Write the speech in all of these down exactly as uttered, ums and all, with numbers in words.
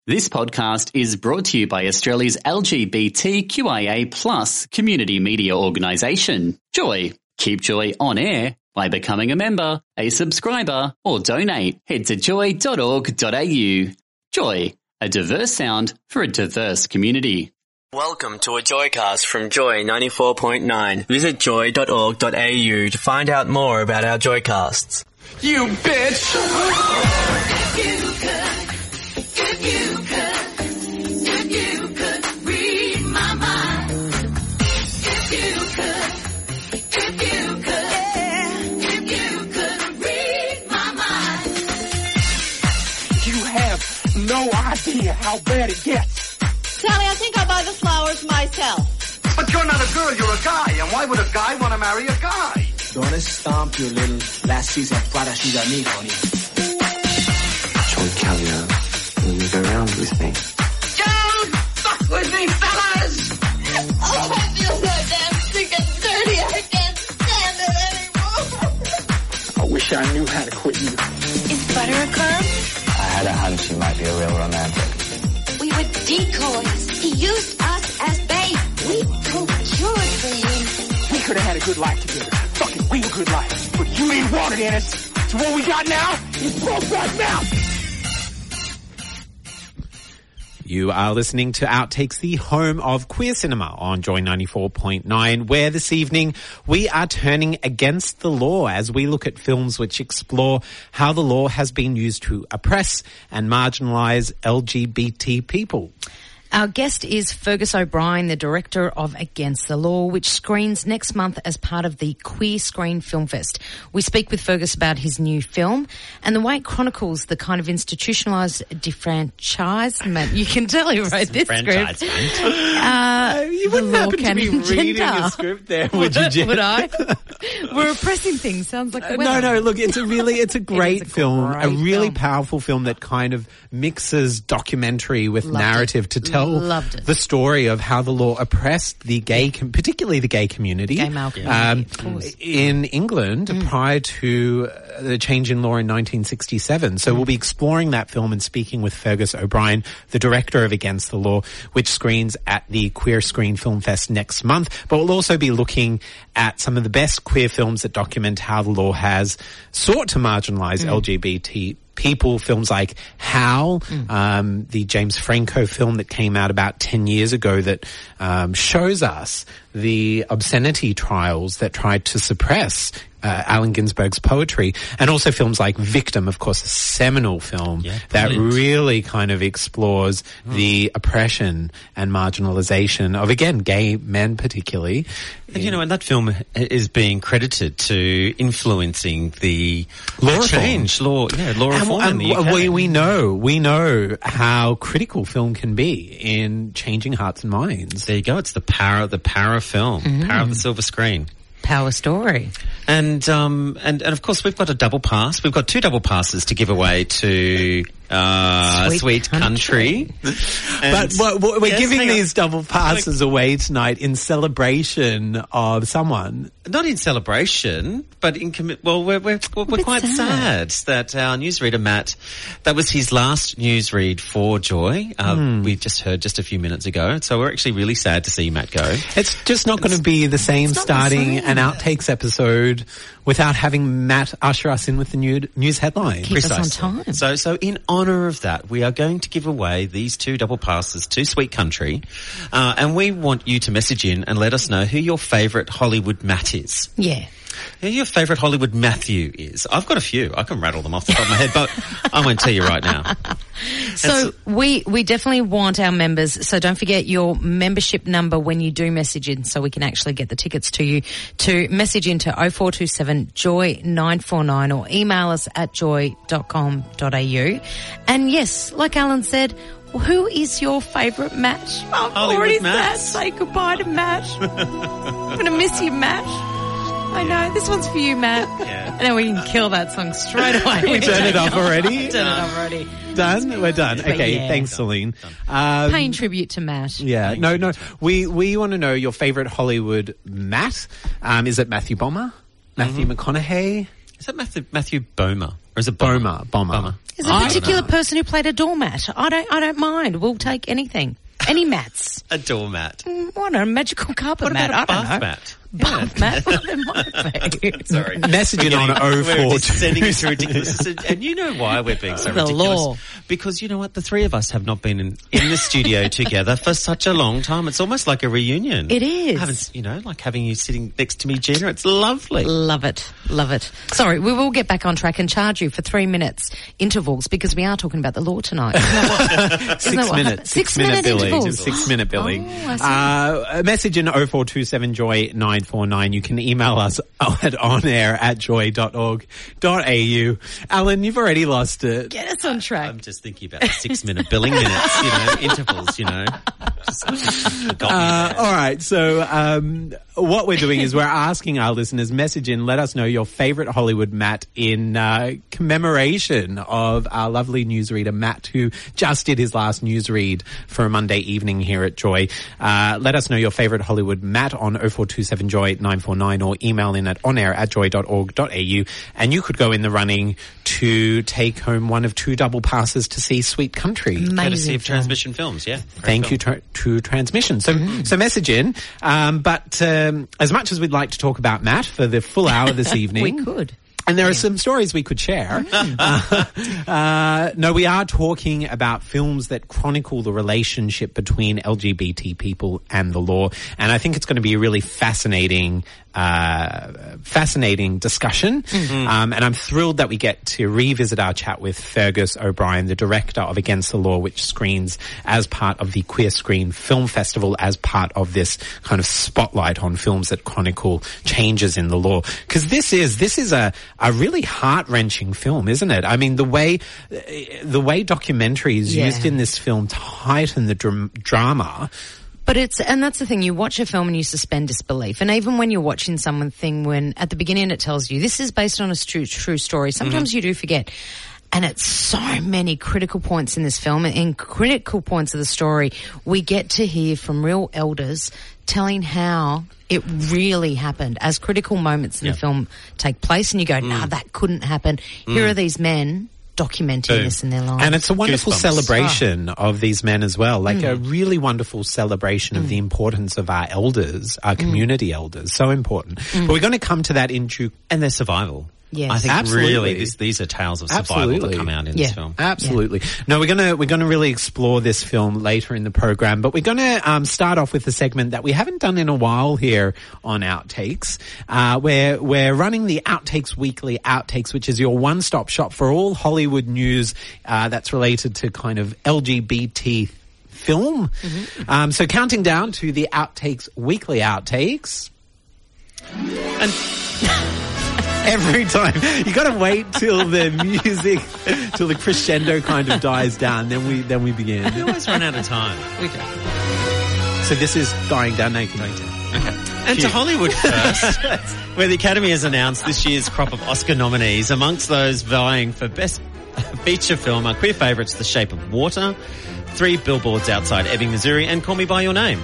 This podcast is brought to you by Australia's L G B T Q I A plus community media organisation, Joy. Keep Joy on air by becoming a member, a subscriber, or donate. Head to joy dot org dot a u. Joy, a diverse sound for a diverse community. Welcome to a Joycast from Joy ninety-four point nine. Visit joy dot org dot a u to find out more about our Joycasts. You bitch! If you could, if you could, if you could read my mind. If you could, if you could, yeah. If you could read my mind. You have no idea how bad it gets. Sally, I think I'll buy the flowers myself. But you're not a girl, you're a guy. And why would a guy want to marry a guy? Don't stomp your little last season Prada shoes at me, honey. Joy Caviar, will you go around with me? Don't fuck with me, fellas! Oh, I feel so damn sick and dirty. I can't stand it anymore. I wish I knew how to quit you. Is butter a curb? I had a hunch you might be a real romantic. We were decoys. He used us as bait. We procured for him. We could have had a good life together. Fucking real good life. But you ain't wanted in us. So what we got now is broke right now. You are listening to Outtakes, the home of queer cinema on Joy ninety-four point nine, where this evening we are turning against the law as we look at films which explore how the law has been used to oppress and marginalise L G B T people. Our guest is Fergus O'Brien, the director of Against the Law, which screens next month as part of the Queer Screen Film Fest. We speak with Fergus about his new film and the way it chronicles the kind of institutionalised defranchisement. You can tell he wrote this script. Uh, you wouldn't happen to be reading gender. a script there, would you, Jen? Would I? We're oppressing things. Sounds like the Uh, weather. no, no, look, it's a really, it's a great a film, great a really film. powerful film that kind of mixes documentary with Loved narrative it. to tell Loved it. the story of how the law oppressed the gay, com- particularly the gay community, Gay male community, um, of course. in England Mm. prior to uh, the change in law in nineteen sixty-seven. So Mm. we'll be exploring that film and speaking with Fergus O'Brien, the director of Against the Law, which screens at the Queer Screen Film Fest next month. But we'll also be looking at some of the best queer films that document how the law has sought to marginalise Mm. L G B T people. Films like Howl, Mm. um, the James Franco film that came out about ten years ago that um, shows us the obscenity trials that tried to suppress uh, Allen Ginsberg's poetry, and also films like Victim, of course, a seminal film Yeah, that brilliant. really kind of explores Mm. the oppression and marginalisation of, again, gay men particularly. And, you know, and that film is being credited to influencing the Law the reform. change, law, yeah, law And- reform and in the U K. we, we know, we know how critical film can be in changing hearts and minds. There you go. It's the power, the power of film, Mm. power of the silver screen. Power story. And um and, and of course we've got a double pass. We've got two double passes to give away to uh Sweet Sweet Country. Country. But what, what, we're Yes, giving hang on. these double passes away tonight in celebration of someone. Not in celebration, but in commi- well, we're we're, we're, we're bit quite sad. sad. that our newsreader Matt, that was his last newsread for Joy. Uh, Hmm. We just heard just a few minutes ago, so we're actually really sad to see Matt go. It's just not going to be the same not the starting same. an outtakes episode without having Matt usher us in with the new, news headline. Keep us on time. So, so in honour of that, we are going to give away these two double passes to Sweet Country, uh, and we want you to message in and let us know who your favourite Hollywood Matt is. Yeah. Who your favourite Hollywood Matthew is. I've got a few. I can rattle them off the top of my head, but I won't tell you right now. So we, we definitely want our members, so don't forget your membership number when you do message in so we can actually get the tickets to you, to message into oh four two seven joy nine four nine or email us at joy dot com dot a u. And yes, like Alan said, who is your favourite match? I've Hollywood already Matt. said say goodbye to Matt. I'm going to miss you, Matt. I know. This one's for you, Matt. Yeah. And then we can kill that song straight away. We turn it off already? Turn it off already. Done? We're done. But Okay, yeah. thanks, Celine. Um, Paying tribute to Matt. Yeah, no, no. We we want to know your favourite Hollywood Matt. Um, is it Matthew Bomber? Matthew McConaughey? Is that Matthew, Matthew Bomer? Or is it Bomber? Bomber. Bomber. There's a I- particular person who played a doormat. I don't. I don't mind. We'll take anything. Any mats. A doormat. Mm, What a magical carpet What mat. about a I don't bath know. mat? Bath mat. Well, there might be. Sorry. Messaging on oh We're four just sending it to ridiculous. And you know why we're being so The ridiculous? law. Because you know what? The three of us have not been in, in the studio together for such a long time. It's almost like a reunion. It is. I haven't, you know, like having you sitting next to me, Gina. It's lovely. Love it. Love it. Sorry, we will get back on track and charge you for three minutes intervals because we are talking about the law tonight. Isn't that what, isn't Six that what minute, happened? six, Six minute, minute billing. intervals. Six minute billing. Oh, I see. uh, a message in oh four two seven joy nine four nine. You can email us at onair at joy dot org dot a u. Alan, you've already lost it. Get us on track. I'm just thinking about the six minute billing minutes, you know, intervals, you know. Just, just got me Uh, there. all right. So um, what we're doing is we're asking our listeners, message in, let us know your favourite Hollywood Matt in uh, commemoration of our lovely newsreader Matt, who just did his last newsread for a Monday evening here at Joy. Uh, let us know your favourite Hollywood Matt on oh four two seven joy nine four nine or email in at onair at joy dot org dot a u, and you could go in the running to take home one of two double passes to see Sweet Country. Courtesy Amazing of film. Transmission Films, yeah. Great Thank film. you to, to Transmission. So, so message in. Um, but um, as much as we'd like to talk about Matt for the full hour this evening, We could. and there are some stories we could share. Uh, uh, no, we are talking about films that chronicle the relationship between L G B T people and the law, and I think it's going to be a really fascinating, uh, fascinating discussion. Um, and I'm thrilled that we get to revisit our chat with Fergus O'Brien, the director of Against the Law, which screens as part of the Queer Screen Film Festival, as part of this kind of spotlight on films that chronicle changes in the law. Because this is this is a a really heart-wrenching film, isn't it? I mean, the way the way documentary is Yeah. used in this film to heighten the dram- drama. But it's, and that's the thing, you watch a film and you suspend disbelief. And even when you're watching something, when at the beginning it tells you this is based on a true, true story, sometimes you do forget. And it's so many critical points in this film, and in critical points of the story, we get to hear from real elders telling how it really happened as critical moments in Yeah. the film take place. And you go, nah, that couldn't happen. Here are these men documenting Boom. this in their lives. And it's a wonderful Goosebumps. celebration of these men as well, like a really wonderful celebration of the importance of our elders, our community elders, so important. But we're going to come to that in due. And their survival. Yes. I think Absolutely. really this, these are tales of survival Absolutely. that come out in Yeah. this film. Absolutely. No, we're gonna we're gonna really explore this film later in the program, but we're gonna um, start off with a segment that we haven't done in a while here on Outtakes. Uh, where we're running the Outtakes Weekly Outtakes, which is your one-stop shop for all Hollywood news uh, that's related to kind of L G B T film. Um, so counting down to the Outtakes Weekly Outtakes. And Every time. You got to wait till the music, till the crescendo kind of dies down, then we then we begin. we always run out of time. We do. So this is Dying Down Naked. Okay. And to Hollywood first, where the Academy has announced this year's crop of Oscar nominees. Amongst those vying for Best Feature Film are queer favourites The Shape of Water, Three Billboards Outside Ebbing, Missouri, and Call Me By Your Name.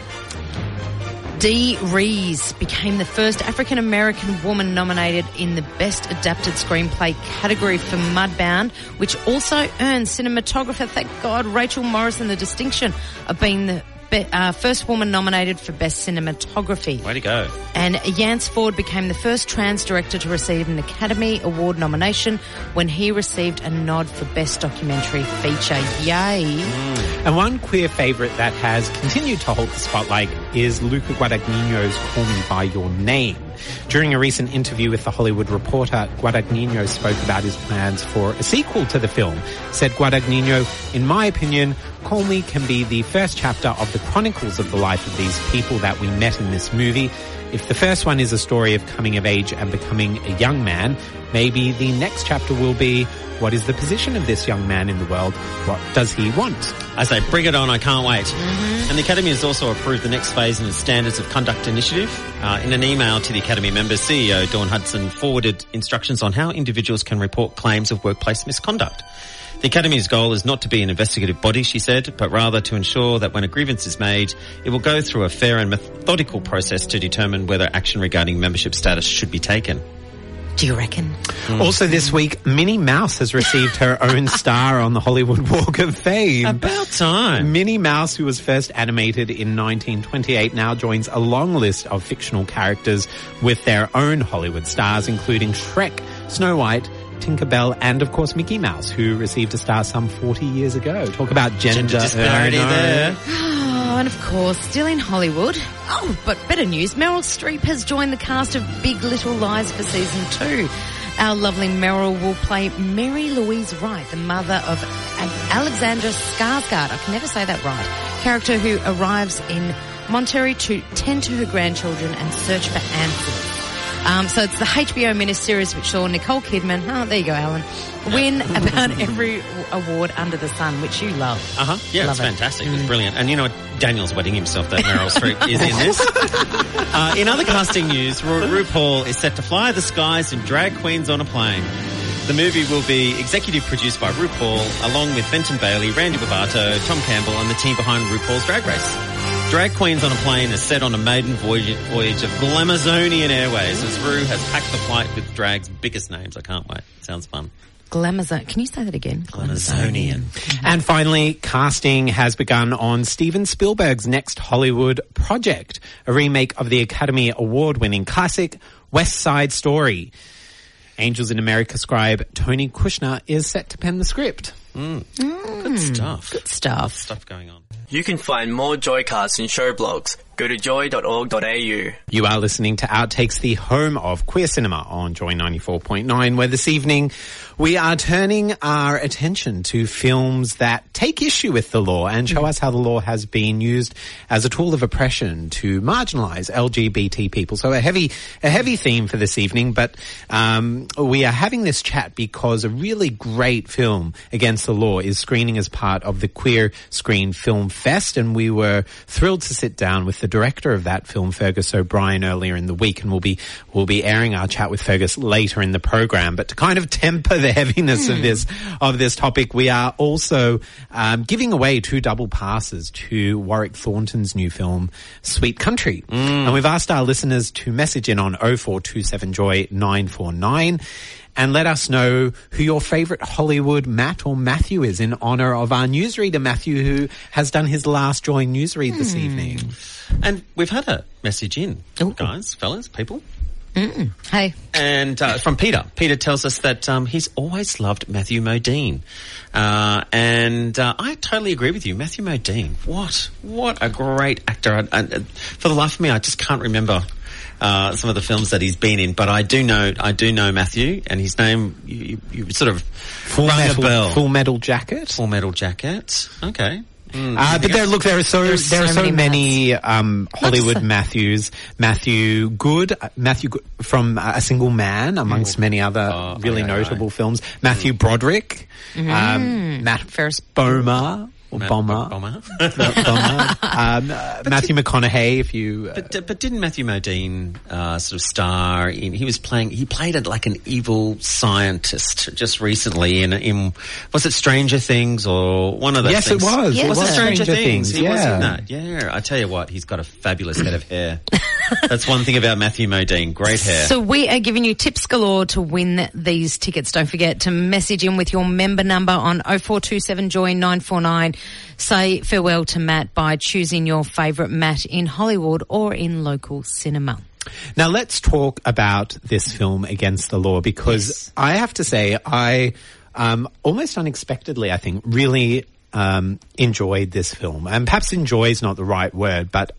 Dee Rees became the first African-American woman nominated in the Best Adapted Screenplay category for Mudbound, which also earned cinematographer, thank God, Rachel Morrison the distinction of being the be- uh, first woman nominated for Best Cinematography. Way to go. And Yance Ford became the first trans director to receive an Academy Award nomination when he received a nod for Best Documentary Feature. Yay. And one queer favourite that has continued to hold the spotlight is Luca Guadagnino's Call Me By Your Name. During a recent interview with The Hollywood Reporter, Guadagnino spoke about his plans for a sequel to the film. Said Guadagnino, "In my opinion, Call Me can be the first chapter of the chronicles of the life of these people that we met in this movie. If the first one is a story of coming of age and becoming a young man, maybe the next chapter will be, what is the position of this young man in the world? What does he want?" I say, bring it on, I can't wait. Mm-hmm. And the Academy has also approved the next phase in its Standards of Conduct initiative. Uh, in an email to the Academy members, C E O Dawn Hudson forwarded instructions on how individuals can report claims of workplace misconduct. The Academy's goal is not to be an investigative body, she said, but rather to ensure that when a grievance is made, it will go through a fair and methodical process to determine whether action regarding membership status should be taken. Do you reckon? Also this week, Minnie Mouse has received her own star on the Hollywood Walk of Fame. About time. Minnie Mouse, who was first animated in nineteen twenty-eight, now joins a long list of fictional characters with their own Hollywood stars, including Shrek, Snow White, Tinkerbell, and of course Mickey Mouse, who received a star some forty years ago. Talk about gender, Gender disparity there. Oh, and of course, still in Hollywood. Oh, but better news, Meryl Streep has joined the cast of Big Little Lies for season two. Our lovely Meryl will play Mary Louise Wright, the mother of Alexandra Skarsgård, I can never say that right, character who arrives in Monterey to tend to her grandchildren and search for answers. Um, so it's the H B O miniseries which saw Nicole Kidman, oh, there you go, Alan, win about every award under the sun, which you love. Uh-huh. Yeah, love it's it. fantastic. It's brilliant. And you know what? Daniel's wetting himself that Meryl Streep is in this. Uh, in other casting news, Ru- RuPaul is set to fly the skies in Drag Queens on a Plane. The movie will be executive produced by RuPaul, along with Fenton Bailey, Randy Barbato, Tom Campbell, and the team behind RuPaul's Drag Race. Drag Queens on a Plane is set on a maiden voyage, voyage of Glamazonian Airways, as Ru has packed the flight with drag's biggest names. I can't wait. Sounds fun. Glamazon. Can you say that again? Glamazonian. And finally, casting has begun on Steven Spielberg's next Hollywood project, a remake of the Academy Award-winning classic West Side Story. Angels in America scribe Tony Kushner is set to pen the script. Mm. Mm. Good stuff. Good stuff. Stuff going on. You can find more Joycasts and show blogs. Go to joy dot org dot a u. You are listening to Outtakes, the home of queer cinema on Joy ninety-four point nine, where this evening we are turning our attention to films that take issue with the law and show us how the law has been used as a tool of oppression to marginalise L G B T people. So a heavy, a heavy theme for this evening, but um, we are having this chat because a really great film against the law is screening as part of the Queer Screen Film Fest, and we were thrilled to sit down with the director of that film, Fergus O'Brien, earlier in the week, and we'll be we'll be airing our chat with Fergus later in the program. But to kind of temper the heaviness mm. of this of this topic, we are also um, giving away two double passes to Warwick Thornton's new film, Sweet Country, mm. and we've asked our listeners to message in on oh four two seven joy nine four nine. And let us know who your favourite Hollywood Matt or Matthew is, in honour of our newsreader, Matthew, who has done his last Joy newsread this mm. evening. And we've had a message in, Ooh. guys, fellas, people. Mm. Hey. And uh, from Peter. Peter tells us that um, he's always loved Matthew Modine. Uh, and uh, I totally agree with you. Matthew Modine, what what a great actor. I, I, for the life of me, I just can't remember Uh, some of the films that he's been in, but I do know, I do know Matthew, and his name, you, you, you sort of Full rung metal, a bell. Full Metal Jacket. Full Metal Jacket. Okay. Mm, uh, but there, look, there are so There's there are so so many many um, Hollywood Matthews. Matthew Good, uh, Matthew Good from uh, A Single Man, amongst many other Oh, really aye, aye, notable aye. films. Matthew Broderick, Mm. um, Matt Ferris Bomer. Or Matt Bomber. Bomber. Bomber. Um, uh, Matthew McConaughey, if you... Uh, But, but didn't Matthew Modine uh, sort of star in, he was playing, he played it like an evil scientist just recently in, in was it Stranger Things or one of those yes, things? it was. Yes. It Was was it Stranger, Things? He yeah. was in that. Yeah, I tell you what, he's got a fabulous head of hair. That's one thing about Matthew Modine, great hair. So we are giving you tips galore to win these tickets. Don't forget to message in with your member number on oh four two seven joy nine four nine. Say farewell to Matt by choosing your favourite Matt in Hollywood or in local cinema. Now let's talk about this film Against the Law, because Yes. I have to say I um, almost unexpectedly, I think, really um, enjoyed this film. And perhaps enjoy is not the right word, but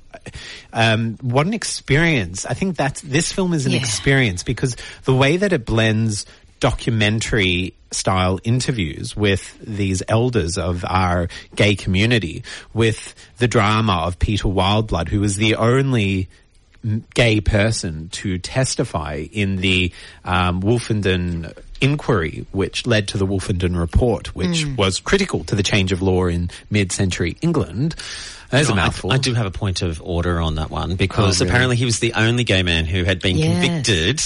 um, what an experience. I think that this film is an Yeah. experience because the way that it blends documentary style interviews with these elders of our gay community, with the drama of Peter Wildblood, who was the only gay person to testify in the um, Wolfenden inquiry which led to the Wolfenden Report, which Mm. was critical to the change of law in mid-century England. There's No, a I- mouthful. I, do have a point of order on that one because Oh, really? apparently he was the only gay man who had been Yes. convicted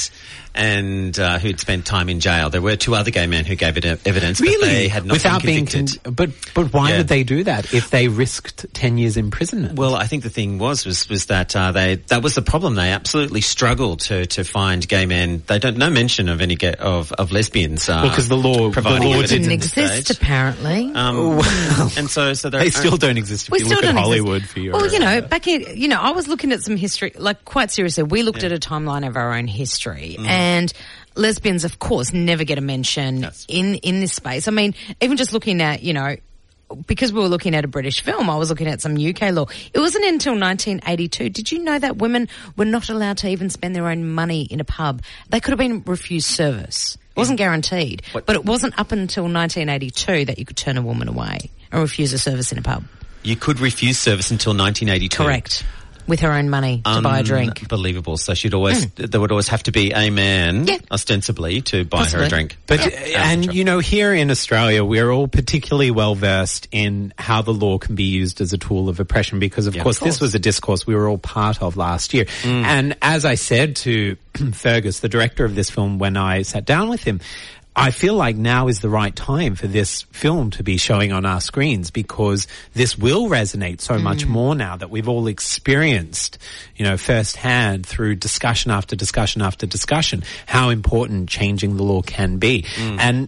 and uh, who'd spent time in jail. There were two other gay men who gave it evidence, Really? but they had not Without been being convicted. con- but but why Yeah. would they do that if they risked ten years imprisonment? Well, I think the thing was was was that uh, they that was the problem. They absolutely struggled to to find gay men. They don't no mention of any gay, of of lesbians. Uh, Well, 'cause the law- the providing law It evidence didn't at this exist, stage. apparently. Um, and so so they still don't exist if We you still look at don't Hollywood exist. for your... Well, you know, back in, you know, I was looking at some history, like quite seriously, we looked at a timeline of our own history Mm. and lesbians, of course, never get a mention in, in this space. I mean, even just looking at, you know, because we were looking at a British film, I was looking at some U K law. It wasn't until nineteen eighty-two. Did you know that women were not allowed to even spend their own money in a pub? They could have been refused service. It wasn't guaranteed. What- But it wasn't up until nineteen eighty-two that you could turn a woman away and refuse a service in a pub. You could refuse service until nineteen eighty-two. Correct. With her own money to buy a drink. Unbelievable. So she'd always, there would always have to be a man, Yeah. ostensibly, to buy her Possibly. a drink. But Yeah. uh, and you know, here in Australia, we're all particularly well versed in how the law can be used as a tool of oppression, because of Yeah, course of course. this was a discourse we were all part of last year. And as I said to Fergus, the director of this film, when I sat down with him, I feel like now is the right time for this film to be showing on our screens, because this will resonate so much more now that we've all experienced, you know, firsthand through discussion after discussion after discussion, how important changing the law can be. And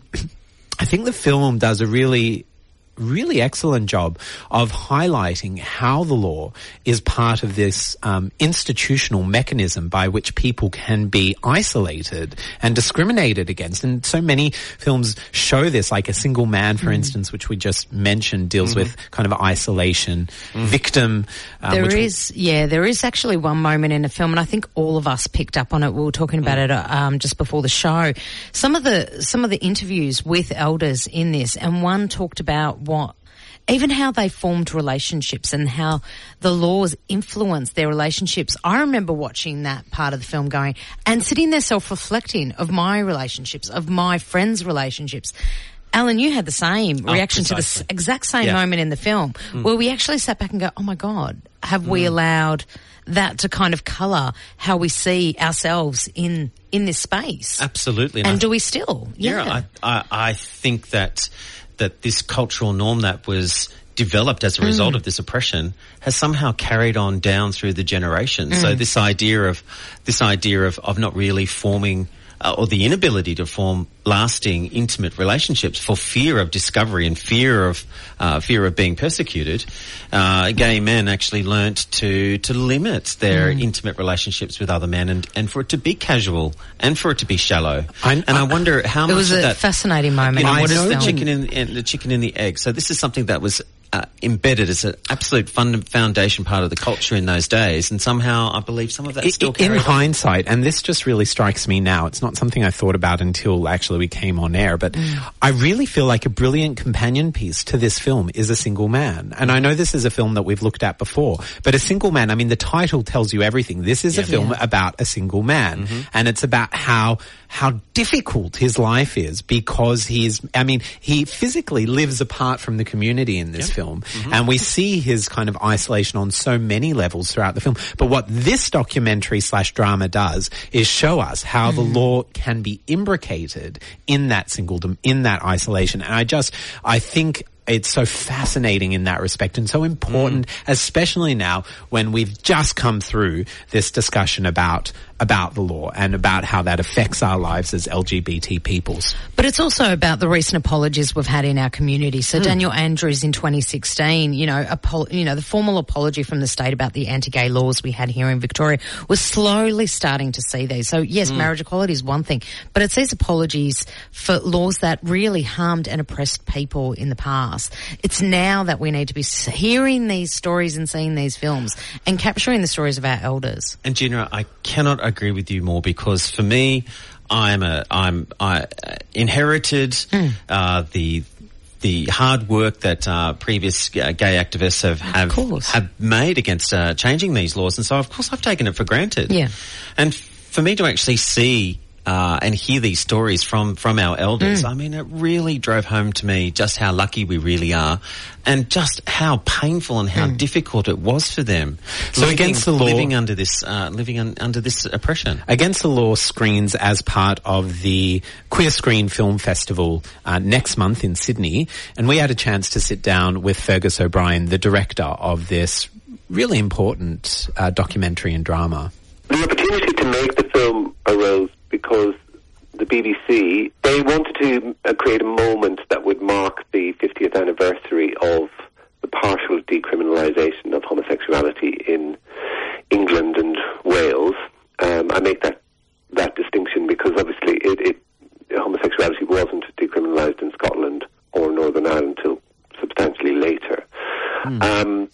I think the film does a really really excellent job of highlighting how the law is part of this um, institutional mechanism by which people can be isolated and discriminated against. And so many films show this, like A Single Man, for instance, which we just mentioned, deals with kind of isolation, victim. Um, There which is, yeah, there is actually one moment in the film, and I think all of us picked up on it. We were talking about it uh, um, just before the show. Some of the some of the interviews with elders in this, and one talked about what, even how they formed relationships and how the laws influenced their relationships. I remember watching that part of the film going and sitting there self-reflecting of my relationships, of my friends' relationships. Alan, you had the same Oh, reaction to the precisely. s- exact same Yeah. moment in the film where we actually sat back and go, oh my God, have we allowed that to kind of colour how we see ourselves in in this space? Absolutely. And I- do we still? Yeah. Yeah, I, I, I think that that this cultural norm that was developed as a result of this oppression has somehow carried on down through the generations. So this idea of this idea of, of not really forming uh, or the inability to form lasting, intimate relationships for fear of discovery and fear of uh, fear of being persecuted, uh, gay men actually learnt to to limit their intimate relationships with other men, and, and for it to be casual and for it to be shallow. I- and I wonder how It much was of a that fascinating moment. you know, in what this is the film. chicken in, in the chicken in the egg? So this is something that was uh, embedded as an absolute fund- foundation part of the culture in those days, and somehow I believe some of that I- still in carried on. hindsight, and this just really strikes me now, it's not something I thought about until actually we came on air, but I really feel like a brilliant companion piece to this film is A Single Man. And I know this is a film that we've looked at before, but A Single Man, I mean, the title tells you everything. This is a film about a single man, and it's about how how difficult his life is because he's, I mean, he physically lives apart from the community in this film, and we see his kind of isolation on so many levels throughout the film. But what this documentary slash drama does is show us how the law can be imbricated in that singledom, in that isolation. And I just, I think it's so fascinating in that respect and so important, especially now when we've just come through this discussion about about the law and about how that affects our lives as L G B T peoples. But it's also about the recent apologies we've had in our community. So Daniel Andrews in twenty sixteen, you know, apo- you know, the formal apology from the state about the anti-gay laws we had here in Victoria was slowly starting to see these. So yes, marriage equality is one thing, but it's these apologies for laws that really harmed and oppressed people in the past. It's now that we need to be s- hearing these stories and seeing these films and capturing the stories of our elders. And Gina, I cannot agree with you more, because for me, I'm a I'm I uh, inherited uh, the the hard work that uh, previous uh, gay activists have have, course. have made against uh, changing these laws, and so of course I've taken it for granted. Yeah. And for me to actually see uh, and hear these stories from, from our elders, Mm. I mean, it really drove home to me just how lucky we really are and just how painful and how Mm. difficult it was for them. So living, Against the Law- living under this, uh, living un, under this oppression. Against the Law screens as part of the Queer Screen Film Festival uh, next month in Sydney, and we had a chance to sit down with Fergus O'Brien, the director of this really important uh, documentary and drama. The opportunity to make the film arose because the B B C, they wanted to uh, create a moment that would mark the fiftieth anniversary of the partial decriminalisation of homosexuality in England and Wales. Um, I make that that distinction because obviously it, it homosexuality wasn't decriminalised in Scotland or Northern Ireland until substantially later. Mm. Um,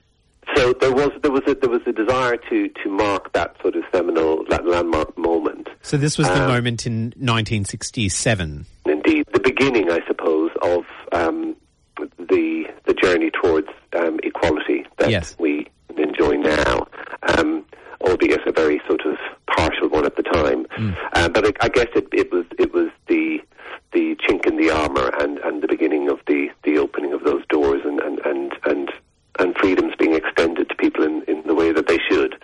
so there was there was a, there was a desire to to mark that sort of seminal, that landmark moment. So this was the um, moment in nineteen sixty-seven. Indeed, the beginning, I suppose, of um, the the journey towards um, equality that Yes. we enjoy now, um, albeit a very sort of partial one at the time. Mm. Uh, but I, I guess it, it was it was the the chink in the armour and, and the beginning of the, the opening of those doors and and, and, and and freedoms being extended to people in, in the way that they should.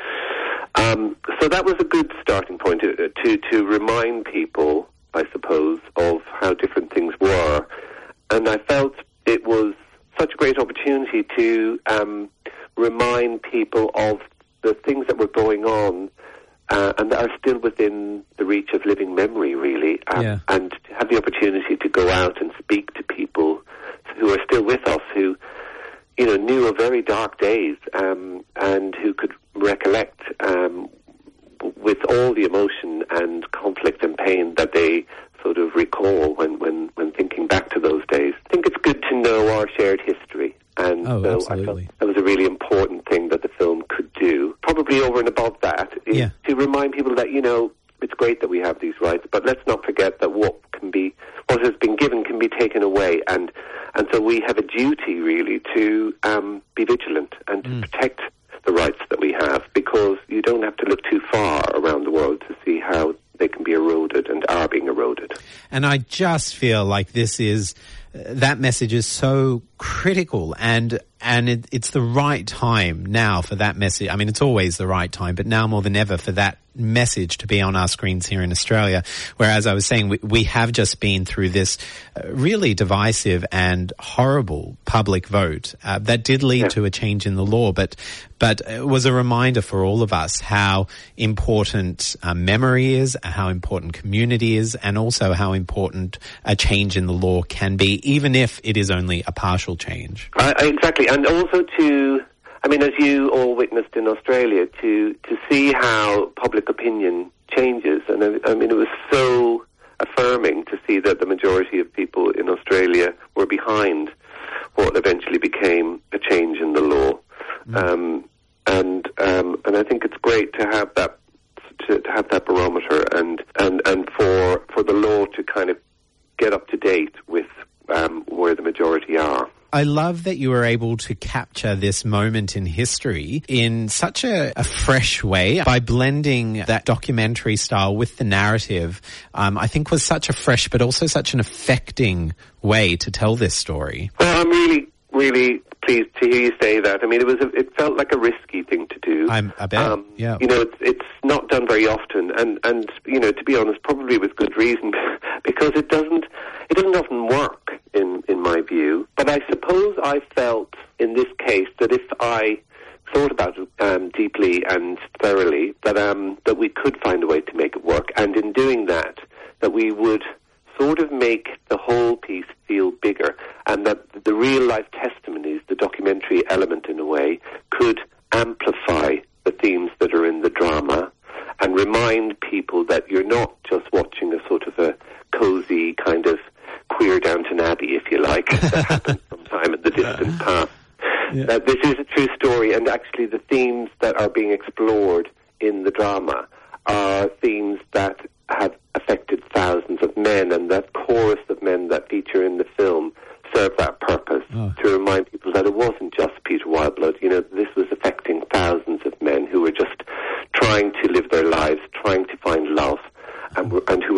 Um, so that was a good starting point to, to to remind people, I suppose, of how different things were. And I felt it was such a great opportunity to um, remind people of the things that were going on uh, and that are still within the reach of living memory, really. Um, Yeah. And to have the opportunity to go out and speak to people who are still with us, who, you know, knew of very dark days um, and who could recollect um, with all the emotion and conflict and pain that they sort of recall when, when, when thinking back to those days. I think it's good to know our shared history. And Oh, so absolutely. I felt that was a really important thing that the film could do. Probably over and above that is Yeah. to remind people that, you know, it's great that we have these rights, but let's not forget that what can be, what has been given can be taken away. And, and so we have a duty, really, to um, be vigilant and to Mm. protect the rights that we have, because you don't have to look too far around the world to see how they can be eroded and are being eroded. And I just feel like this is, uh, that message is so critical, and and it, it's the right time now for that message. I mean, it's always the right time, but now more than ever for that message to be on our screens here in Australia. Whereas I was saying, we, we have just been through this uh, really divisive and horrible public vote uh, that did lead Yeah. to a change in the law, but but it was a reminder for all of us how important uh, memory is, how important community is, and also how important a change in the law can be, even if it is only a partial change. I, I, exactly, and also to, I mean, as you all witnessed in Australia, to, to see how public opinion changes. And I, I mean, it was so affirming to see that the majority of people in Australia were behind what eventually became a change in the law. Mm. Um, and um, and I think it's great to have that to, to have that barometer and, and, and for for the law to kind of get up to date with um, where the majority are. I love that you were able to capture this moment in history in such a, a fresh way by blending that documentary style with the narrative. Um, I think was such a fresh but also such an affecting way to tell this story. Well, I'm really, really pleased to hear you say that. I mean, it was a, it felt like a risky thing to do. I'm, I bet. Um, yeah. You know, it's it's not done very often, and and you know, to be honest, probably with good reason, because it doesn't it doesn't often work in in my view. But I suppose I felt in this case that if I thought about it um, deeply and thoroughly, that um that we could find a way to make it work, and in doing that, that we would sort of make the whole piece feel bigger, and that the real-life testimonies, the documentary element in a way, could amplify the themes that are in the drama and remind people that you're not just watching a sort of a cosy kind of queer Downton Abbey, if you like, that happened sometime in the distant past. Yeah. That this is a true story, and actually the themes that are being explored in the drama are themes that have affected thousands of men, and that chorus of men that feature in the film serve that purpose, oh. to remind people that it wasn't just Peter Wildeblood. You know, this was affecting thousands of men who were just trying to live their lives, trying to find love, and, and who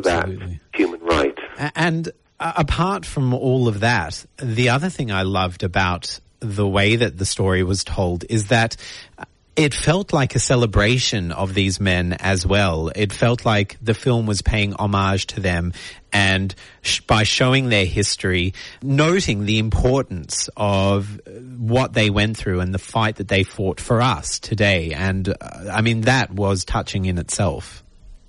that human right. And uh, apart from all of that, the other thing I loved about the way that the story was told is that it felt like a celebration of these men as well. It felt like the film was paying homage to them, and sh- by showing their history, noting the importance of what they went through and the fight that they fought for us today. And uh, I mean, that was touching in itself.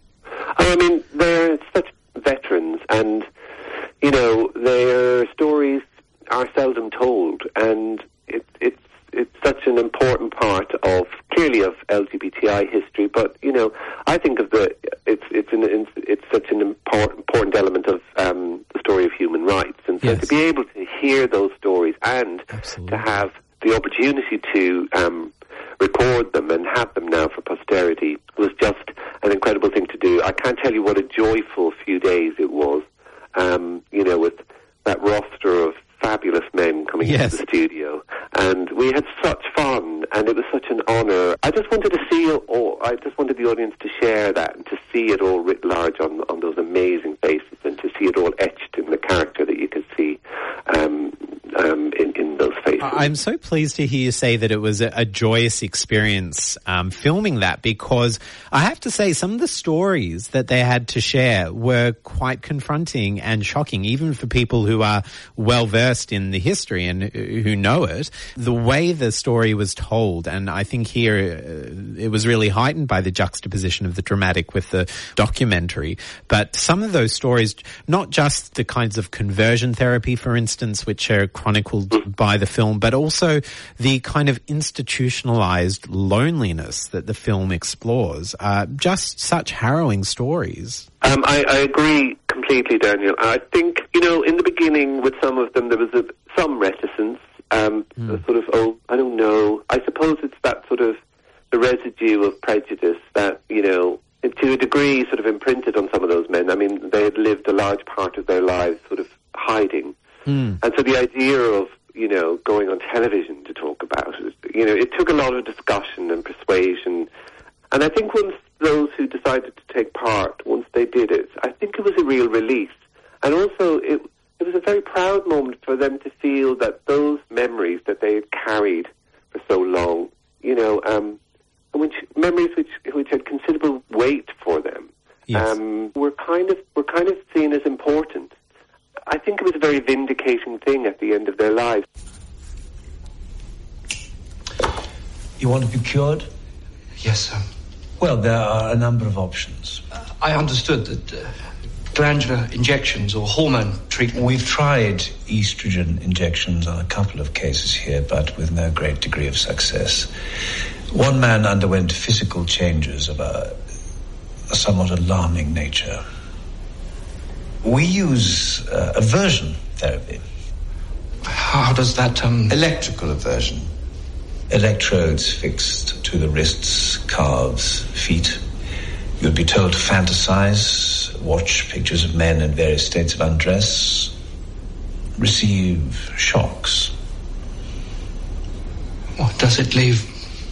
I mean, they're such veterans, and, you know, their stories are seldom told, and it, it's it's such an important part of, clearly, of L G B T I history. But, you know, I think of the it's it's an it's such an important important element of um, the story of human rights, and so yes. to be able to hear those stories and Absolutely. to have the opportunity to um, record them and have them now for posterity was just an incredible thing to do. I can't tell you what a joyful few days it was, um, you know, with that roster of fabulous men coming yes. into the studio, and we had such fun, and it was such an honour. I just wanted to see it all. I just wanted the audience to share that and to see it all writ large on on those amazing faces, and to see it all etched in the character that you could see um, um, in, in those faces. I'm so pleased to hear you say that it was a, a joyous experience um, filming that, because I have to say some of the stories that they had to share were quite confronting and shocking, even for people who are well versed in the history and who know it. The way the story was told, and I think here uh, it was really heightened by the juxtaposition of the dramatic with the documentary, but some of those stories, not just the kinds of conversion therapy, for instance, which are chronicled by the film, but also the kind of institutionalized loneliness that the film explores. Uh, just such harrowing stories. Um, I, I agree completely, Daniel. I think, you know, in the beginning with some of them there was a, some reticence, um, Mm. a sort of, oh, I don't know. I suppose it's that sort of the residue of prejudice that, you know, to a degree sort of imprinted on some of those men. I mean, they had lived a large part of their lives sort of hiding. Mm. And so the idea of, you know, going on television to talk about it, you know, it took a lot of discussion and persuasion. And I think once those who decided to take part, once they did it, I think it was a real release. And also it, it was a very proud moment for them to feel that those memories that they had carried for so long, you know, um, which memories which which had considerable weight for them, yes. um, were kind of were kind of seen as important. I think it was a very vindicating thing at the end of their lives. You want to be cured? Yes, sir. Well, there are a number of options. Uh, I understood that uh, glandular injections or hormone treatment... We've tried estrogen injections on a couple of cases here, but with no great degree of success. One man underwent physical changes of a, a somewhat alarming nature. We use uh, aversion therapy. How does that, um... Electrical aversion. Electrodes fixed to the wrists, calves, feet. You'd be told to fantasize, watch pictures of men in various states of undress, receive shocks. What, does it leave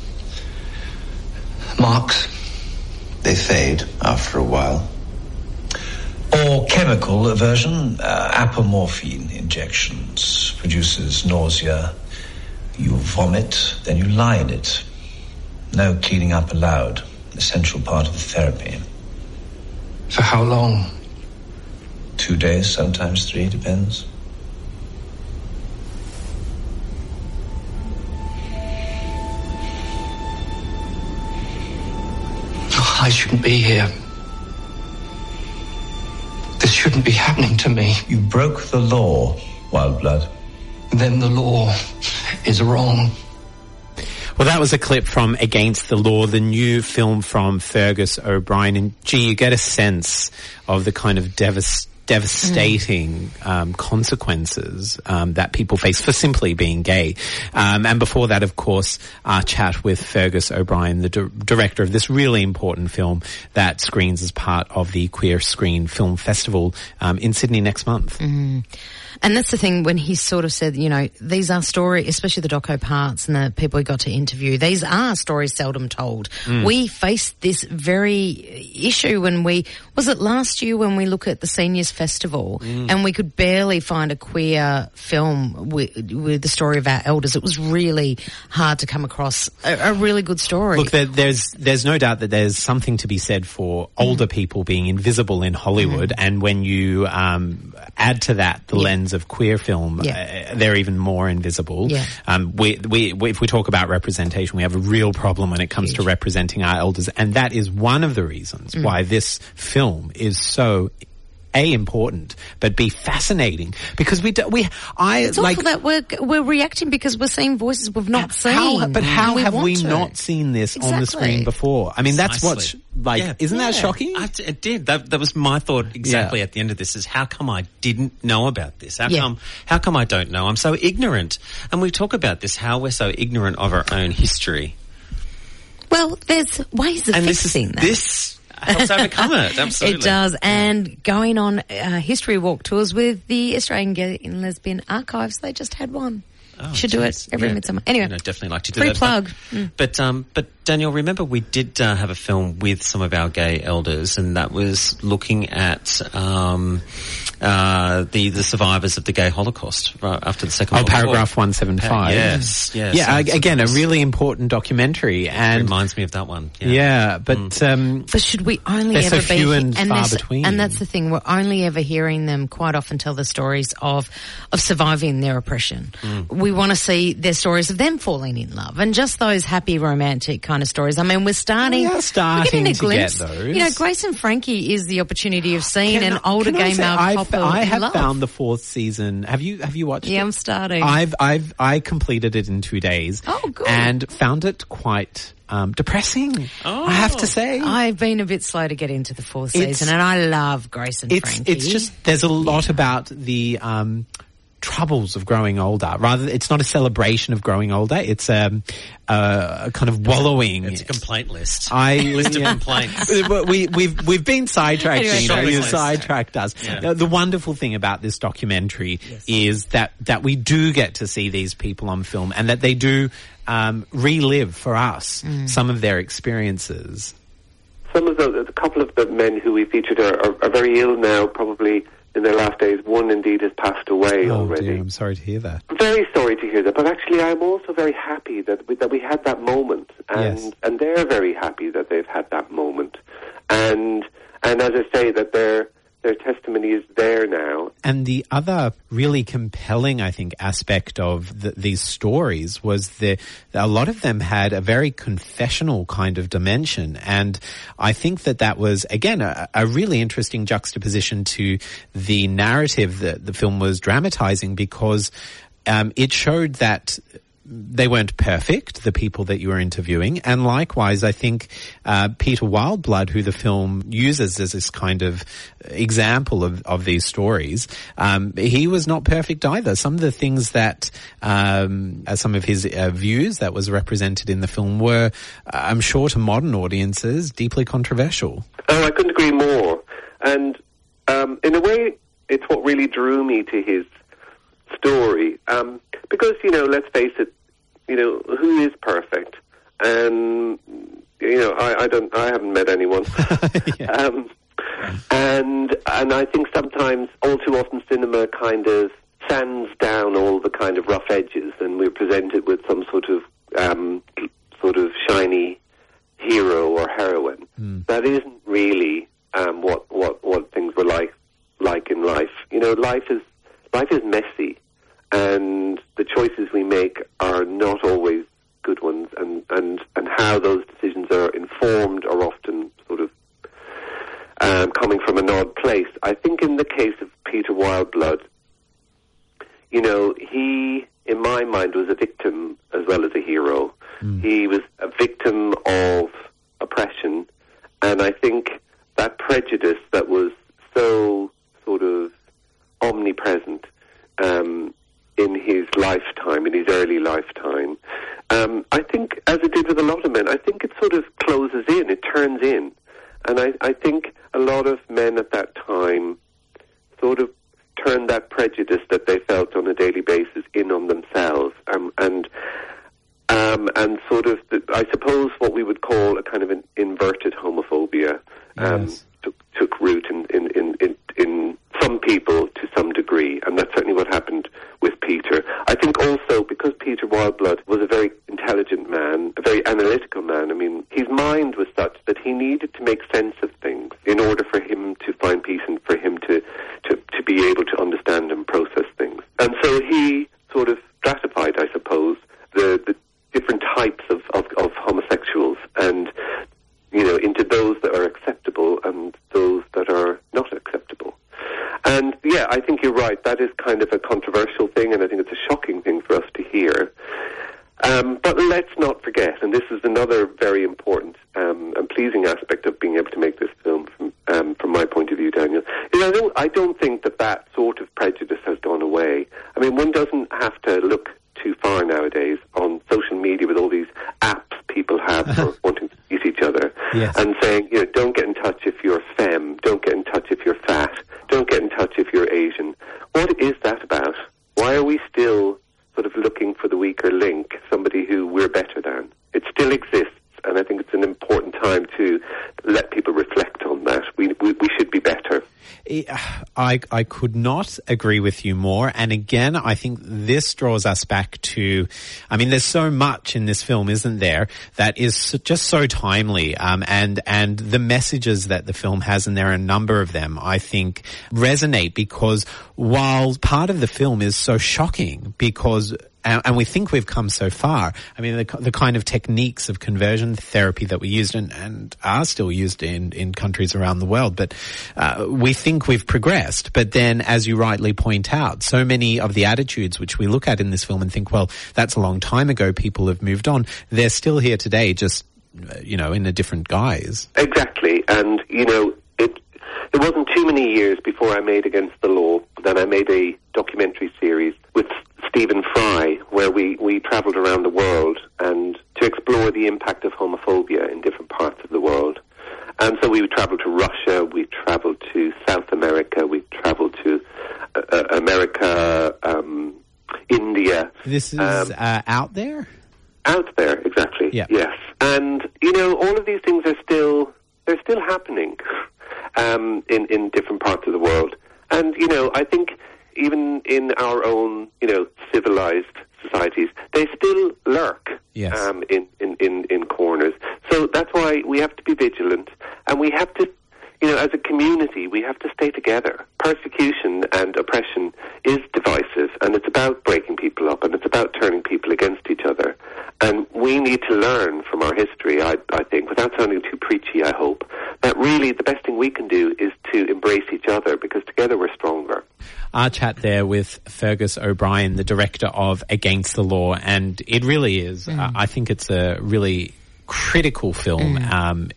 marks? They fade after a while. Or chemical aversion, uh, apomorphine injections, produces nausea. You vomit, then you lie in it. No cleaning up allowed. Essential part of the therapy. For how long? Two days, sometimes three, depends. Oh, I shouldn't be here. This shouldn't be happening to me. You broke the law, Wildblood. Then the law is wrong. Well, that was a clip from Against the Law, the new film from Fergus O'Brien. And, gee, you get a sense of the kind of devas- devastating mm. um, consequences um, that people face for simply being gay. Um, and before that, of course, our chat with Fergus O'Brien, the di- director of this really important film that screens as part of the Queer Screen Film Festival um, in Sydney next month. Mm. And that's the thing when he sort of said, you know, these are stories, especially the doco parts and the people he got to interview, these are stories seldom told. Mm. We faced this very issue when we, was it last year when we look at the Seniors Festival mm. and we could barely find a queer film with, with the story of our elders. It was really hard to come across a, a really good story. Look, there, there's there's no doubt that there's something to be said for older mm. people being invisible in Hollywood, mm. and when you um, add to that the yeah. lens of queer film, yeah. uh, they're even more invisible. Yeah. Um, we, we, we, if we talk about representation, we have a real problem when it comes Huge. to representing our elders, and that is one of the reasons mm. why this film is so A, important, but B, fascinating, because we do, we I it's like awful that we're we're reacting because we're seeing voices we've not seen. How, but how we have we to. not seen this exactly. on the screen before? I mean, that's what's like, yeah. isn't yeah. that shocking? I, it did. That, that was my thought exactly yeah. at the end of this. Is how come I didn't know about this? How yeah. come? How come I don't know? I'm so ignorant. And we talk about this. How we're so ignorant of our own history. Well, there's ways of and fixing this, that. This helps overcome it. Absolutely, it does. And going on uh, history walk tours with the Australian Gay and Lesbian Archives, they just had one. Oh, Should geez. do it every yeah. midsummer. Anyway, you know, definitely like to do free that. plug. But, mm. but um, but Daniel, remember we did uh, have a film with some of our gay elders, and that was looking at um, uh, the the survivors of the gay Holocaust right after the Second oh, World War. paragraph one seven five. Yes, yes. Yeah, yes. again, a really important documentary, and it reminds me of that one. Yeah, yeah but mm. um, but should we only they're ever so be few and, and far between? And that's the thing, we're only ever hearing them quite often tell the stories of of surviving their oppression. Mm. We want to see their stories of them falling in love, and just those happy romantic kind of stories. I mean, we're starting, we are starting we're getting a to glimpse. get those. You know, Grace and Frankie is the opportunity of seeing can, an older gay male couple. I have love. found the fourth season. Have you have you watched yeah, it? I'm starting. I've I've I completed it in two days. Oh, good. And found it quite um, depressing. Oh. I have to say, I've been a bit slow to get into the fourth It's- season, and I love Grace and it's Frankie. it's just there's a lot about the um, troubles of growing older. Rather, it's not a celebration of growing older. It's um, a, a kind of wallowing. It's a complaint list. I list yeah. of complaints. we we've we've been sidetracked. Anyway, you know, shopping you list. sidetracked us. Yeah. The, the wonderful thing about this documentary Yes. is that that we do get to see these people on film, and that they do um, relive for us Mm. some of their experiences. Some of the, a couple of the men who we featured are, are, are very ill now, probably in their last days. One indeed has passed away Oh already. dear, I'm sorry to hear that. I'm very sorry to hear that, but actually I'm also very happy that we, that we had that moment, and Yes. and they're very happy that they've had that moment, and and as I say, that their their testimony is there now. And the other really compelling, I think, aspect of the, these stories was the a lot of them had a very confessional kind of dimension, and I think that that was again a, a really interesting juxtaposition to the narrative that the film was dramatizing, because um, it showed that they weren't perfect, the people that you were interviewing. And likewise, I think uh, Peter Wildeblood, who the film uses as this kind of example of, of these stories, um, he was not perfect either. Some of the things that, um, uh, some of his uh, views that was represented in the film were, uh, I'm sure to modern audiences, deeply controversial. Oh, I couldn't agree more. And um, in a way, it's what really drew me to his story. Um, because, you know, let's face it, you know, who is perfect? And, you know, I, I don't, I haven't met anyone. Yeah. um, and, and I think sometimes, all too often, cinema kind of sands down all the kind of rough edges, and we're presented with some sort of, um, sort of shiny hero or heroine. Mm. That isn't really, um, what, what, what things were like, like in life. You know, life is, life is messy, and the choices we make are not always good ones, and, and, and how those decisions are informed are often sort of um, coming from an odd place. I think in the case of Peter Wildeblood, you know, he, in my mind, was a victim as well as a hero. Mm. He was a victim of oppression, and I think that prejudice that was so sort of omnipresent um, in his lifetime, in his early lifetime, um, I think, as it did with a lot of men, I think it sort of closes in, it turns in. And I, I think a lot of men at that time sort of turned that prejudice that and um, and sort of, the, I suppose, what we would call a kind of an inverted homophobia um, Yes. took, took root in, in, in, in, in some people to some degree, and that's certainly what happened with Peter. I think also because Peter Wildeblood was a very intelligent man, a very analytical man, I mean, his mind was such that he needed to make sense of things in order for him to find peace and for him to, to, to be able to understand and process things. And so he sort of stratified, I suppose, the, the different types of, of, of homosexuals and, you know, into those that are acceptable and those that are not acceptable. And, yeah, I think you're right. That is kind of a controversial thing, and I think it's a shocking thing for us to hear. Um, but let's not forget, and this is another very important um, and pleasing aspect of being able to make this film, from, um, from my point of view, Daniel, is I don't, I don't think that that sort of prejudice has gone away. I mean, one doesn't have to look too far nowadays on social media with all these apps people have for wanting to meet each other, Yes. and saying, you know, don't get in touch if you're femme, don't get in touch if you're fat, don't get in touch if you're Asian. What is that about? Why are we still sort of looking for the weaker link, somebody who we're better than? It still exists, and I think it's an important time to let people reflect on that. We we, we should be better. I, I could not agree with you more. And again, I think this draws us back to, I mean, there's so much in this film, isn't there, that is just so timely. Um, and, and the messages that the film has, and there are a number of them, I think resonate because while part of the film is so shocking because And, and we think we've come so far. I mean, the, the kind of techniques of conversion therapy that we used and, and are still used in, in countries around the world, but uh, we think we've progressed. But then, as you rightly point out, so many of the attitudes which we look at in this film and think, well, that's a long time ago, people have moved on, they're still here today, just, you know, in a different guise. Exactly. And, you know, it, it wasn't too many years before I made Against the Law that I made a documentary series with Stephen Fry, where we, we travelled around the world and to explore the impact of homophobia in different parts of the world. And so we travelled to Russia, we travelled to South America, we travelled to uh, uh, America, um, India. This is um, uh, out there? Out there, exactly. Yeah. Yes. And, you know, all of these things are still, they're still happening um, in, in different parts of the world. And, you know, I think even in our own, you know, civilized societies, they still lurk yes. um, in, in, in, in corners. So that's why we have to be vigilant, and we have to, you know, as a community, we have to stay together. Persecution and oppression is divisive, and it's about breaking people up, and it's about turning people against each other. And we need to learn from our history, I, I think, without sounding too preachy, I hope, that really the best thing we can do is to embrace each other, because together we're stronger. Our chat there with Fergus O'Brien, the director of Against the Law, and it really is, mm. uh, I think it's a really critical film. Mm. Um,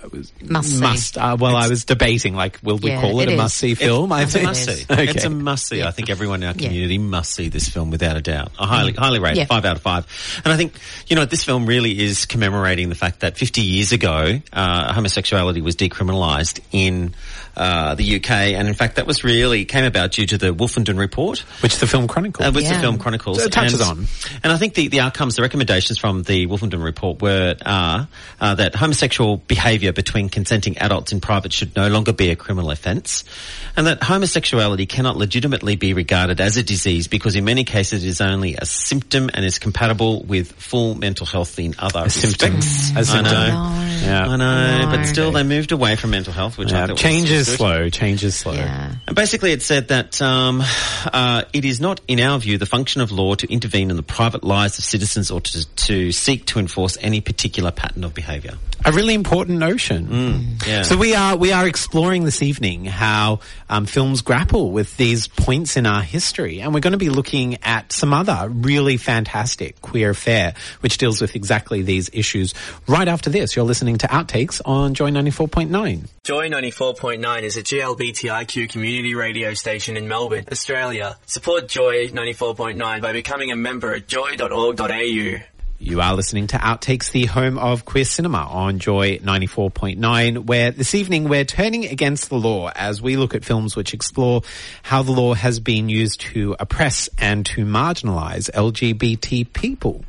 Must must uh, well it's, I was debating, like, will we yeah, call it, it a must-see film? It's, I it's think a must-see. okay. It's a must-see. Yeah. I think everyone in our community yeah. must see this film without a doubt. I highly, highly rate yeah. it, five out of five. And I think, you know, this film really is commemorating the fact that fifty years ago, uh, homosexuality was decriminalised in uh, the U K, and in fact that was really, came about due to the Wolfenden Report. Which the film chronicles. Uh, which yeah. the film chronicles. So it touches and, on. And I think the, the outcomes, the recommendations from the Wolfenden Report were uh, uh, that homosexual behaviour between consenting adults in private should no longer be a criminal offence, and that homosexuality cannot legitimately be regarded as a disease because in many cases it is only a symptom and is compatible with full mental health in other a respects. Symptom. A symptom. I know, No. Yeah. I know, I know. but still they moved away from mental health, which Yeah, I thought change was is good. slow. Change is slow. Yeah. And basically it said that um, uh, it is not, in our view, the function of law to intervene in the private lives of citizens or to, to seek to enforce any particular pattern of behaviour. A really important notion. Mm, yeah. So we are we are exploring this evening how um, films grapple with these points in our history, and we're going to be looking at some other really fantastic queer fare which deals with exactly these issues. Right after this, you're listening to Outtakes on Joy ninety-four point nine. Joy ninety-four point nine is a G L B T I Q community radio station in Melbourne, Australia. Support Joy ninety-four point nine by becoming a member at joy dot org dot a u. You are listening to Outtakes, the home of queer cinema on Joy ninety-four point nine, where this evening we're turning against the law as we look at films which explore how the law has been used to oppress and to marginalise L G B T people.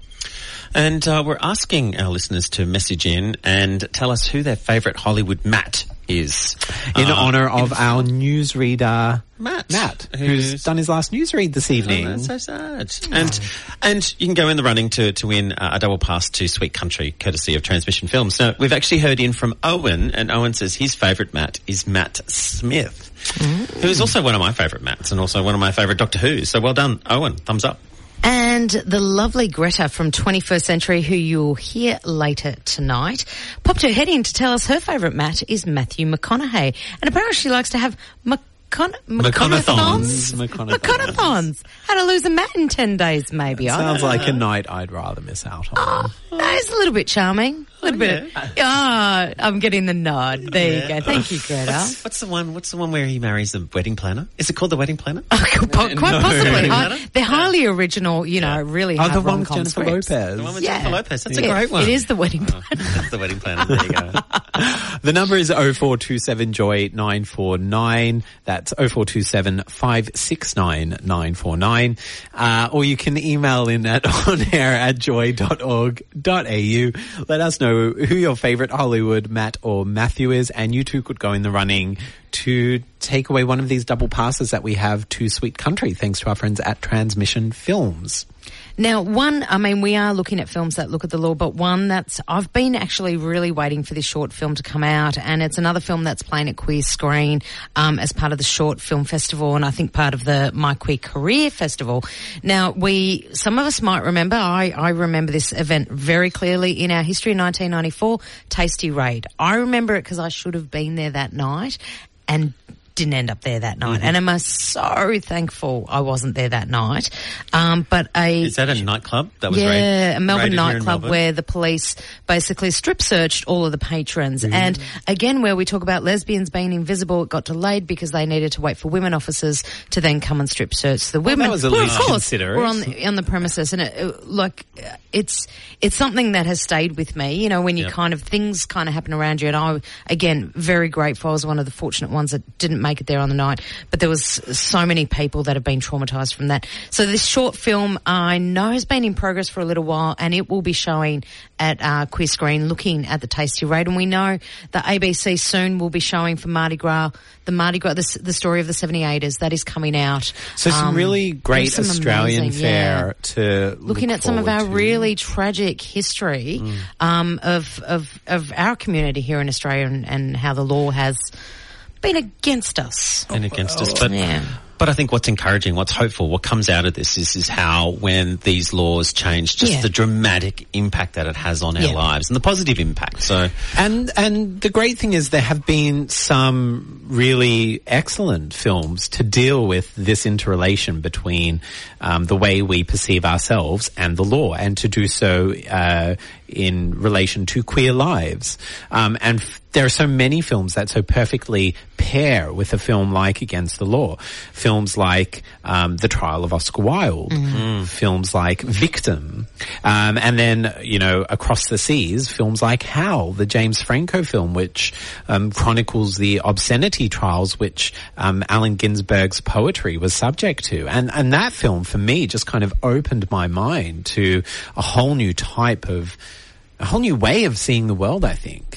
And uh, we're asking our listeners to message in and tell us who their favourite Hollywood Matt is. In uh, honour of our newsreader, Matt. Matt, who's, who's done his last newsread this evening. Oh, that's so sad. And and you can go in the running to, to win uh, a double pass to Sweet Country, courtesy of Transmission Films. Now, we've actually heard in from Owen, and Owen says his favourite Matt is Matt Smith, mm. who is also one of my favourite Matts and also one of my favourite Doctor Who's. So well done, Owen. Thumbs up. And the lovely Greta from twenty-first Century, who you'll hear later tonight, popped her head in to tell us her favourite Matt is Matthew McConaughey. And apparently she likes to have Mc- Con- McConathons? McConathons. McConathons. How to lose a mat in ten days, maybe. That I sounds don't like know. a night I'd rather miss out on. Oh, no, it's a little bit charming. A little Oh, bit. Ah, oh, I'm getting the nod. There you go. Thank you, Greta. What's, what's the one? What's the one where he marries the wedding planner? Is it called The Wedding Planner? Oh, quite No. possibly. No. Hi- they're highly original, you know, really Oh, hard the one with rom-com Jennifer scripts. Lopez. The one with Yeah. Jennifer Lopez. That's Yeah, a great one. It is The Wedding Planner. That's The Wedding Planner. There you go. The number is oh four two seven joy nine four nine. That's oh four two seven five six nine nine four nine. Uh, or you can email in at onair at joy dot org dot a u. Let us know who your favourite Hollywood Matt or Matthew is, and you too could go in the running to take away one of these double passes that we have to Sweet Country, thanks to our friends at Transmission Films. Now, one, I mean, we are looking at films that look at the law, but one that's, I've been actually really waiting for this short film to come out, and it's another film that's playing at Queer Screen um, as part of the Short Film Festival, and I think part of the My Queer Career Festival. Now, we, some of us might remember, I, I remember this event very clearly in our history in nineteen ninety-four, Tasty Raid. I remember it because I should have been there that night, and didn't end up there that night. Mm-hmm. And I'm so thankful I wasn't there that night. Um, but a... Is that a nightclub that was yeah, raid, a Melbourne raided here in nightclub Melbourne? where the police basically strip searched all of the patrons. Mm. And again, where we talk about lesbians being invisible, it got delayed because they needed to wait for women officers to then come and strip search the Well, women. that was at who, least of course, considerate. were on the, on the premises. And it, it, like, it's, it's something that has stayed with me, you know, when you Yep. kind of, things kind of happen around you. And I, again, very grateful. I was one of the fortunate ones that didn't make it there on the night. But there was so many people that have been traumatised from that. So this short film, I know, has been in progress for a little while, and it will be showing at uh, Queer Screen, looking at the Tasty Raid. And we know that A B C soon will be showing for Mardi Gras, the Mardi Gras, the, the story of the seventy-eighters. That is coming out. So some Um, really great there's some Australian amazing, fare yeah. to Looking look at some of forward our to. really tragic history Mm. um, of, of of our community here in Australia, and, and how the law has been against us. And against us. But, yeah. but I think what's encouraging, what's hopeful, what comes out of this is, is how when these laws change, just Yeah. the dramatic impact that it has on our Yeah. lives and the positive impact. So, And and the great thing is there have been some really excellent films to deal with this interrelation between um, the way we perceive ourselves and the law, and to do so uh, in relation to queer lives. Um, and f- there are so many films that so perfectly pair with a film like Against the Law. Films like um, The Trial of Oscar Wilde. Mm. Films like Victim. Um, and then, you know, across the seas, films like Howl, the James Franco film, which um, chronicles the obscenity trials which um, Allen Ginsberg's poetry was subject to. And, and that film, for me, just kind of opened my mind to a whole new type of, a whole new way of seeing the world, I think.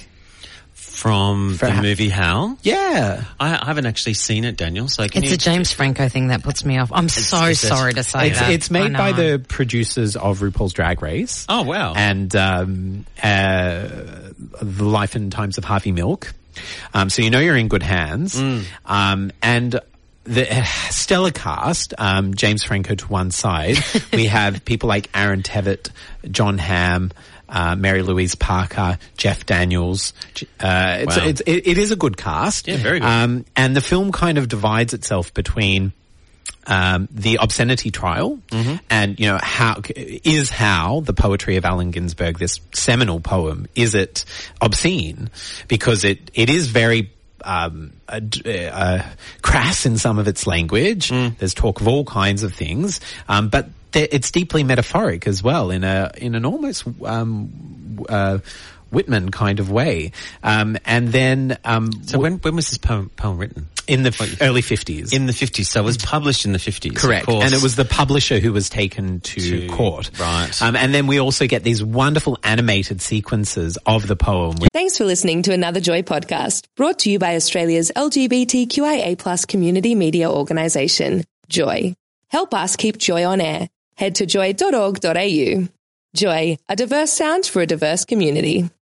from For the ha- movie Howl? Yeah. I, I haven't actually seen it, Daniel. So can It's you... a James Franco thing that puts me off. I'm so it's a- sorry to say It's, that. it's made I by know. the producers of RuPaul's Drag Race. Oh, wow. And um, uh, The Life and Times of Harvey Milk. Um, so you know you're in good hands. Mm. Um, and the uh, stellar cast, um, James Franco to one side. We have people like Aaron Tevitt, John Hamm, uh, Mary Louise Parker, Jeff Daniels. Uh, it's, Wow. it's, it, it is a good cast. Yeah, very good. Um, and the film kind of divides itself between um, the obscenity trial Mm-hmm. and, you know, how is how the poetry of Allen Ginsberg, this seminal poem, is it obscene? Because it, it is very um, uh, uh, crass in some of its language. Mm. There's talk of all kinds of things. Um, but th- it's deeply metaphoric as well in a in an almost um, uh, Whitman kind of way. Um, and then, um, so when when was this poem poem written? In the f- early fifties. In the fifties. So it was published in the fifties. Correct. And it was the publisher who was taken to, to court. Right. Um, and then we also get these wonderful animated sequences of the poem. Thanks for listening to another Joy podcast, brought to you by Australia's L G B T Q I A plus community media organisation, Joy. Help us keep Joy on air. Head to joy dot org dot a u. Joy, a diverse sound for a diverse community.